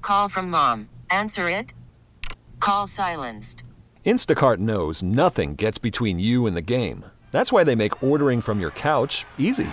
Call from mom. Answer it. Call silenced. Instacart knows nothing gets between you and the game. That's why they make ordering from your couch easy.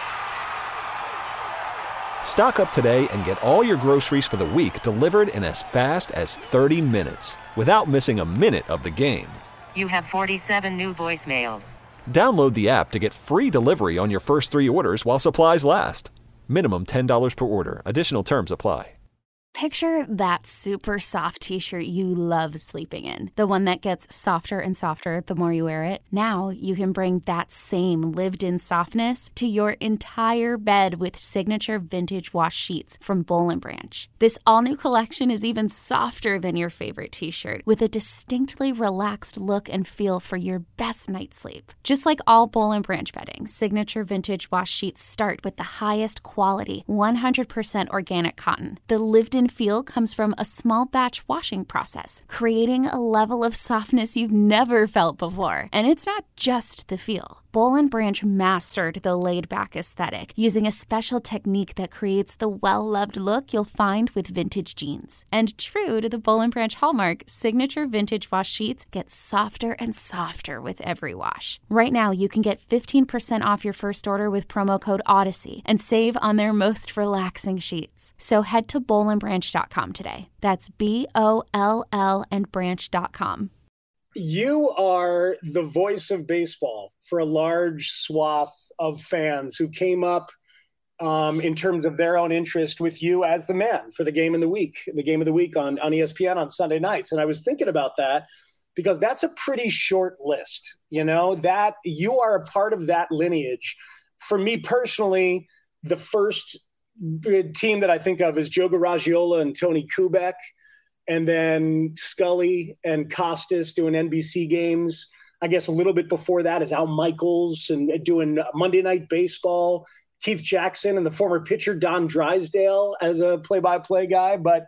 Stock up today and get all your groceries for the week delivered in as fast as 30 minutes without missing a minute of the game. You have 47 new voicemails. Download the app to get free delivery on your first 3 orders while supplies last. Minimum $10 per order. Additional terms apply. Picture that super soft t-shirt you love sleeping in. The one that gets softer and softer the more you wear it. Now you can bring that same lived-in softness to your entire bed with signature vintage wash sheets from Boll & Branch. This all-new collection is even softer than your favorite t-shirt, with a distinctly relaxed look and feel for your best night's sleep. Just like all Boll & Branch bedding, signature vintage wash sheets start with the highest quality, 100% organic cotton. The lived-in feel comes from a small batch washing process, creating a level of softness you've never felt before. And it's not just the feel. Boll & Branch mastered the laid-back aesthetic using a special technique that creates the well-loved look you'll find with vintage jeans. And true to the Boll & Branch hallmark, signature vintage wash sheets get softer and softer with every wash. Right now, you can get 15% off your first order with promo code Odyssey and save on their most relaxing sheets. So head to bollandbranch.com today. That's BOLL and branch.com. You are the voice of baseball for a large swath of fans who came up in terms of their own interest with you as the man for the game of the week on ESPN on Sunday nights. And I was thinking about that because that's a pretty short list, that you are a part of that lineage. For me personally, the first team that I think of is Joe Garagiola and Tony Kubek. And then Scully and Costas doing NBC games. I guess a little bit before that is Al Michaels and doing Monday Night Baseball. Keith Jackson and the former pitcher Don Drysdale as a play-by-play guy. But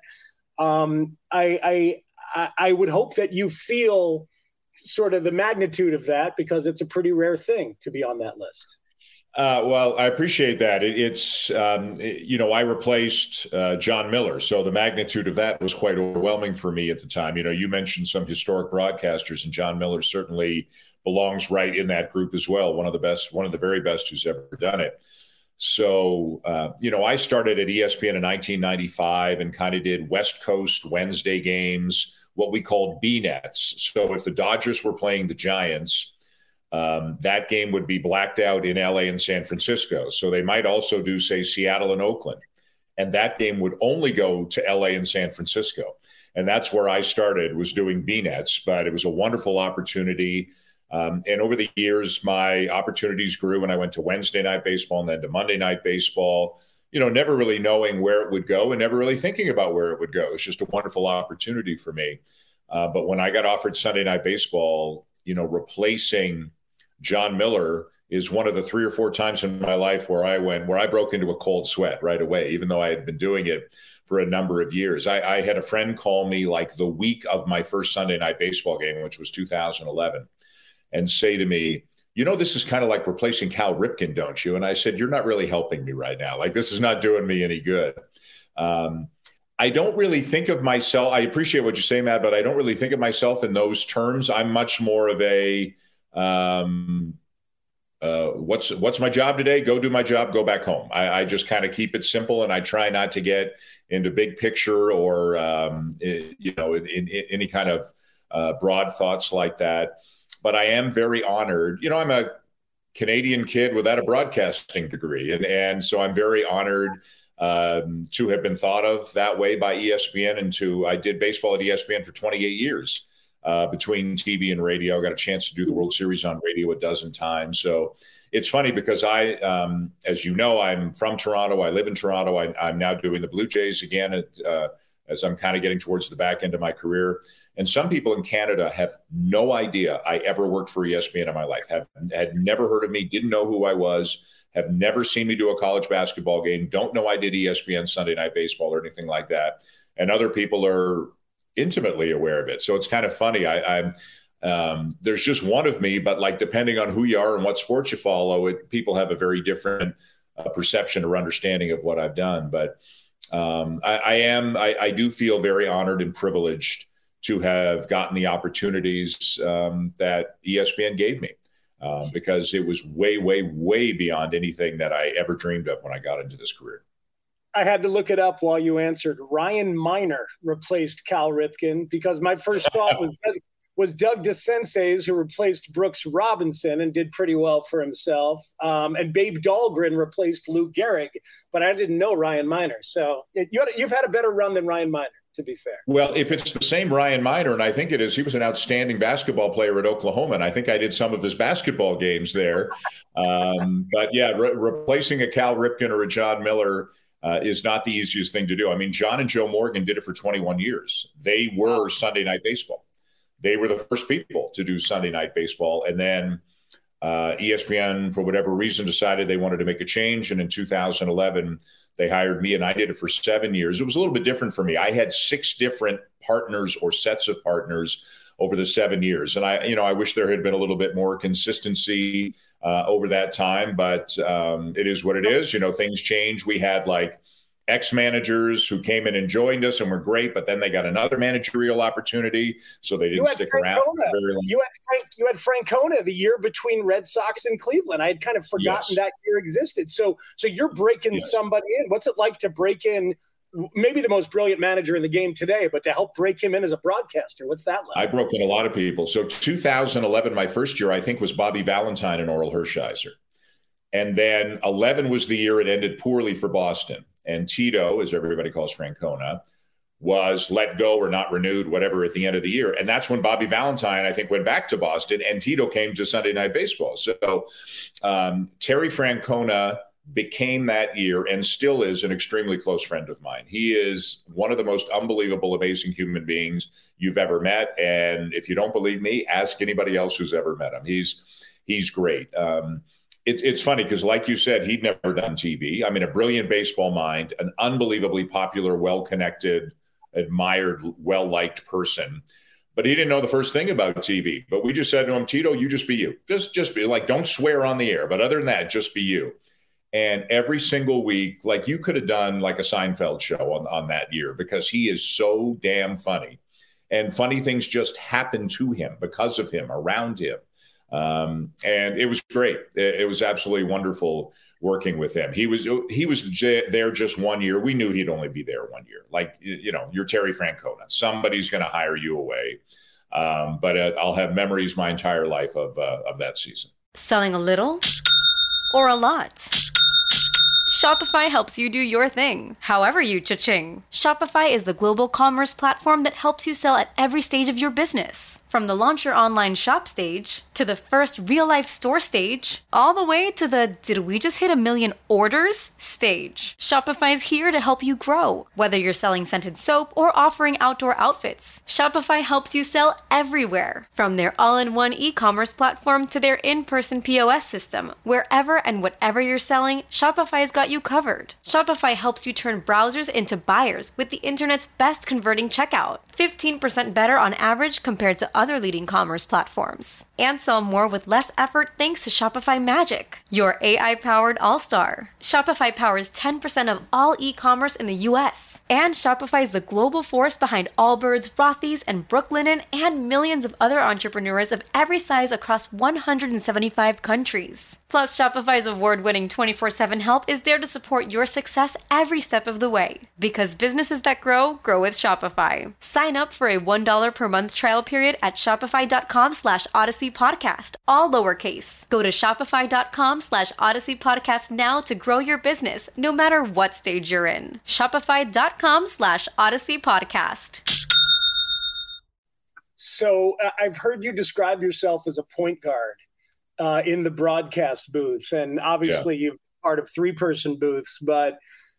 I would hope that you feel sort of the magnitude of that because it's a pretty rare thing to be on that list. Well, I appreciate that. I replaced John Miller, so the magnitude of that was quite overwhelming for me at the time. You mentioned some historic broadcasters, and John Miller certainly belongs right in that group as well. One of the very best who's ever done it. So, I started at ESPN in 1995 and kind of did West Coast Wednesday games, what we called B-nets. So if the Dodgers were playing the Giants, that game would be blacked out in LA and San Francisco. So they might also do, say, Seattle and Oakland. And that game would only go to LA and San Francisco. And that's where I started, was doing B-nets. But it was a wonderful opportunity. And over the years, my opportunities grew when I went to Wednesday Night Baseball and then to Monday Night Baseball, never really knowing where it would go and never really thinking about where it would go. It's just a wonderful opportunity for me. But when I got offered Sunday Night Baseball, replacing John Miller is one of the 3 or 4 times in my life where I broke into a cold sweat right away, even though I had been doing it for a number of years. I had a friend call me like the week of my first Sunday Night Baseball game, which was 2011, and say to me, this is kind of like replacing Cal Ripken, don't you? And I said, you're not really helping me right now. Like, this is not doing me any good. I don't really think of myself. I appreciate what you say, Matt, but I don't really think of myself in those terms. I'm much more of a, what's my job today? Go do my job, go back home. I just kind of keep it simple, and I try not to get into big picture or, in any kind of broad thoughts like that. But I am very honored. I'm a Canadian kid without a broadcasting degree. And so I'm very honored to have been thought of that way by ESPN. And I did baseball at ESPN for 28 years. Between TV and radio. I got a chance to do the World Series on radio a dozen times. So it's funny because as you know, I'm from Toronto. I live in Toronto. I'm now doing the Blue Jays again as I'm kind of getting towards the back end of my career. And some people in Canada have no idea I ever worked for ESPN in my life, had never heard of me, didn't know who I was, have never seen me do a college basketball game, don't know I did ESPN Sunday Night Baseball or anything like that. And other people are intimately aware of it. So it's kind of funny. There's just one of me, but like depending on who you are and what sports you follow, people have a very different perception or understanding of what I've done. But I do feel very honored and privileged to have gotten the opportunities that ESPN gave me, because it was way, way, way beyond anything that I ever dreamed of when I got into this career. I had to look it up while you answered. Ryan Miner replaced Cal Ripken, because my first thought was Doug DeSense's, who replaced Brooks Robinson and did pretty well for himself. And Babe Dahlgren replaced Lou Gehrig, but I didn't know Ryan Miner. So you've had a better run than Ryan Miner, to be fair. Well, if it's the same Ryan Miner, and I think it is, he was an outstanding basketball player at Oklahoma, and I think I did some of his basketball games there. But yeah, replacing a Cal Ripken or a John Miller is not the easiest thing to do. I mean, John and Joe Morgan did it for 21 years. They were Sunday Night Baseball. They were the first people to do Sunday Night Baseball. And then ESPN, for whatever reason, decided they wanted to make a change. And in 2011, they hired me, and I did it for 7 years. It was a little bit different for me. I had 6 different partners or sets of partners over the 7 years. And I wish there had been a little bit more consistency over that time, but it is what it is. Things change. We had like ex-managers who came in and joined us and were great, but then they got another managerial opportunity, so they didn't stick around. You had Francona the year between Red Sox and Cleveland. I had kind of forgotten that year existed. So you're breaking somebody in. What's it like to break in maybe the most brilliant manager in the game today, but to help break him in as a broadcaster? What's that like? I broke in a lot of people. So 2011, my first year, I think, was Bobby Valentine and Orel Hershiser. And then 11 was the year it ended poorly for Boston. And Tito, as everybody calls Francona, was let go or not renewed, whatever, at the end of the year. And that's when Bobby Valentine, I think, went back to Boston, and Tito came to Sunday Night Baseball. So Terry Francona became that year, and still is, an extremely close friend of mine. He is one of the most unbelievable, amazing human beings you've ever met. And if you don't believe me, ask anybody else who's ever met him. He's great. It's funny because, like you said, he'd never done TV. I mean, a brilliant baseball mind, an unbelievably popular, well-connected, admired, well-liked person. But he didn't know the first thing about TV. But we just said to him, Tito, you just be you. Just be like, don't swear on the air. But other than that, just be you. And every single week, like, you could have done like a Seinfeld show on that year, because he is so damn funny. And funny things just happen to him, because of him, around him. And it was great. It was absolutely wonderful working with him. He was there just 1 year. We knew he'd only be there 1 year. Like, you're Terry Francona. Somebody's going to hire you away. But I'll have memories my entire life of that season. Selling a little or a lot? Shopify helps you do your thing, however you cha-ching. Shopify is the global commerce platform that helps you sell at every stage of your business. From the launch your online shop stage, to the first real-life store stage, all the way to the did we just hit 1 million orders stage. Shopify's here to help you grow. Whether you're selling scented soap or offering outdoor outfits, Shopify helps you sell everywhere. From their all-in-one e-commerce platform to their in-person POS system, wherever and whatever you're selling, Shopify's got you covered. Shopify helps you turn browsers into buyers with the internet's best converting checkout. 15% better on average compared to other leading commerce platforms. And sell more with less effort thanks to Shopify Magic, your AI-powered all-star. Shopify powers 10% of all e-commerce in the US. And Shopify is the global force behind Allbirds, Rothy's, and Brooklinen, and millions of other entrepreneurs of every size across 175 countries. Plus, Shopify's award-winning 24/7 help is there to support your success every step of the way. Because businesses that grow with Shopify. Sign up for a $1 per month trial period at shopify.com/Odyssey Podcast, all lowercase. Go to shopify.com/Odyssey Podcast now to grow your business, no matter what stage you're in. Shopify.com/Odyssey Podcast. So I've heard you describe yourself as a point guard in the broadcast booth, and obviously you've been part of 3-person booths, but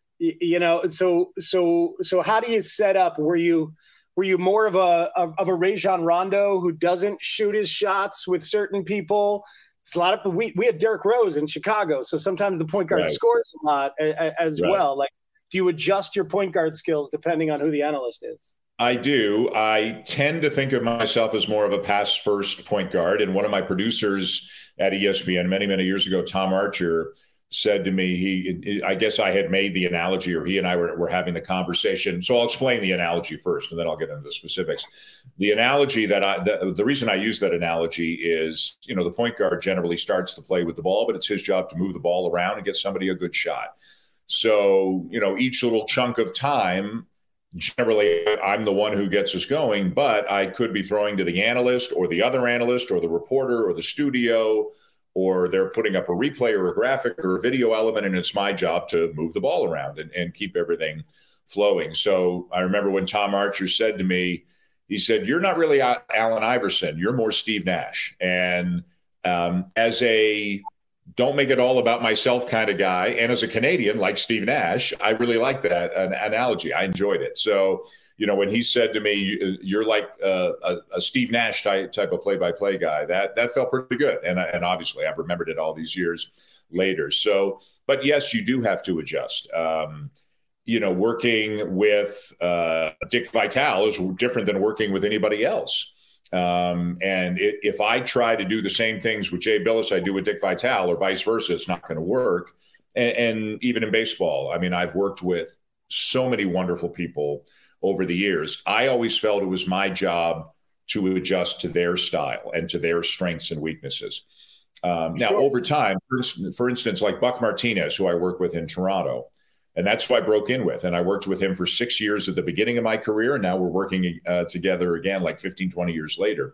so how do you set up? Were you more of a Rajon Rondo who doesn't shoot his shots with certain people? It's a lot of we had Derrick Rose in Chicago, so sometimes the point guard scores a lot as well. Like, do you adjust your point guard skills depending on who the analyst is? I do. I tend to think of myself as more of a pass-first point guard, and one of my producers at ESPN many, many years ago, Tom Archer, said to me, I guess I had made the analogy, or he and I were having the conversation. So I'll explain the analogy first, and then I'll get into the specifics. The analogy the reason I use that analogy is, the point guard generally starts the play with the ball, but it's his job to move the ball around and get somebody a good shot. So, each little chunk of time, generally I'm the one who gets us going, but I could be throwing to the analyst or the other analyst or the reporter or the studio, or they're putting up a replay or a graphic or a video element, and it's my job to move the ball around and keep everything flowing. So I remember when Tom Archer said to me, he said, "You're not really Allen Iverson. You're more Steve Nash." And as a don't make it all about myself kind of guy, and as a Canadian like Steve Nash, I really like that analogy. I enjoyed it. So, when he said to me, "You're like a Steve Nash type of play-by-play guy," that felt pretty good. And obviously I've remembered it all these years later. So, but yes, you do have to adjust. Working with Dick Vitale is different than working with anybody else. And if I try to do the same things with Jay Bilas I do with Dick Vitale, or vice versa, it's not going to work. And even in baseball, I've worked with so many wonderful people over the years. I always felt it was my job to adjust to their style and to their strengths and weaknesses. Now, over time, for instance, like Buck Martinez, who I work with in Toronto, and that's who I broke in with. And I worked with him for 6 years at the beginning of my career. And now we're working together again, like 15, 20 years later.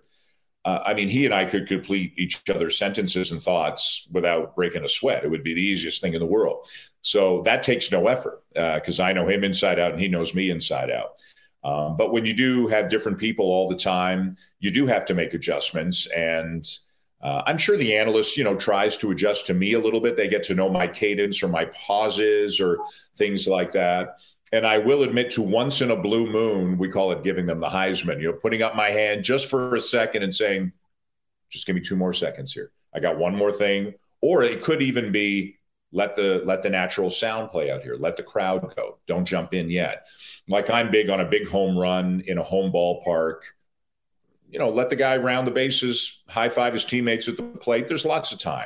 He and I could complete each other's sentences and thoughts without breaking a sweat. It would be the easiest thing in the world. So that takes no effort because I know him inside out and he knows me inside out. But when you do have different people all the time, you do have to make adjustments. And I'm sure the analyst, tries to adjust to me a little bit. They get to know my cadence or my pauses or things like that. And I will admit to once in a blue moon, we call it giving them the Heisman, putting up my hand just for a second and saying, just give me 2 more seconds here. I got one more thing. Or it could even be let the natural sound play out here. Let the crowd go. Don't jump in yet. Like I'm big on a big home run in a home ballpark. Let the guy round the bases, high five his teammates at the plate. There's lots of time.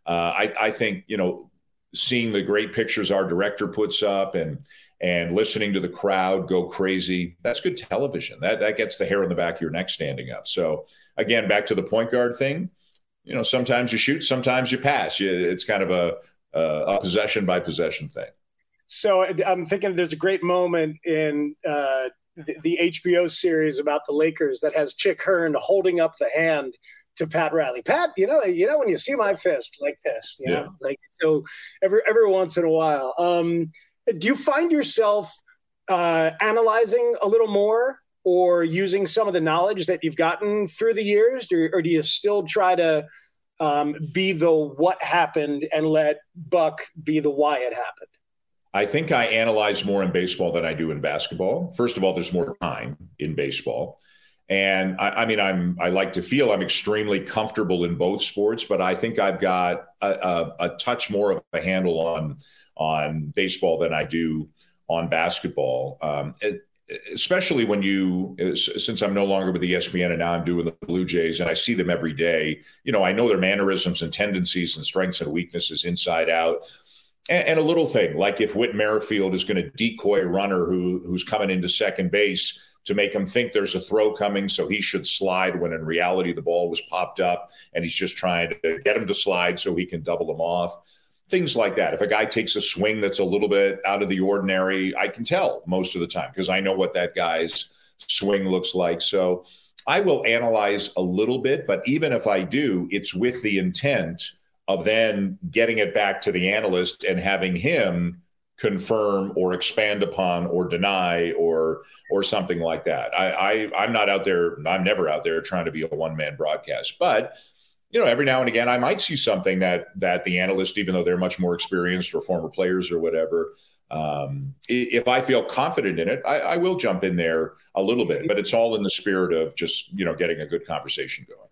I think, seeing the great pictures our director puts up and listening to the crowd go crazy, that's good television. That gets the hair on the back of your neck standing up. So again, back to the point guard thing, sometimes you shoot, sometimes you pass. It's kind of a possession by possession thing. So I'm thinking there's a great moment in the HBO series about the Lakers that has Chick Hearn holding up the hand to Pat Riley. Pat, when you see my fist like this, so every once in a while. Do you find yourself analyzing a little more or using some of the knowledge that you've gotten through the years, or do you still try to be the what happened and let Buck be the why it happened? I think I analyze more in baseball than I do in basketball. First of all, there's more time in baseball. And I like to feel I'm extremely comfortable in both sports, but I think I've got a touch more of a handle on baseball than I do on basketball. Especially since I'm no longer with ESPN and now I'm doing the Blue Jays and I see them every day, I know their mannerisms and tendencies and strengths and weaknesses inside out. And a little thing, like if Whit Merrifield is going to decoy a runner who's coming into second base to make him think there's a throw coming, so he should slide when in reality the ball was popped up and he's just trying to get him to slide so he can double him off. Things like that. If a guy takes a swing that's a little bit out of the ordinary, I can tell most of the time because I know what that guy's swing looks like. So I will analyze a little bit, but even if I do, it's with the intent of then getting it back to the analyst and having him confirm or expand upon or deny or something like that. I'm not out there. I'm never out there trying to be a one-man broadcast, but every now and again, I might see something that the analyst, even though they're much more experienced or former players or whatever, if I feel confident in it, I will jump in there a little bit, but it's all in the spirit of just, getting a good conversation going.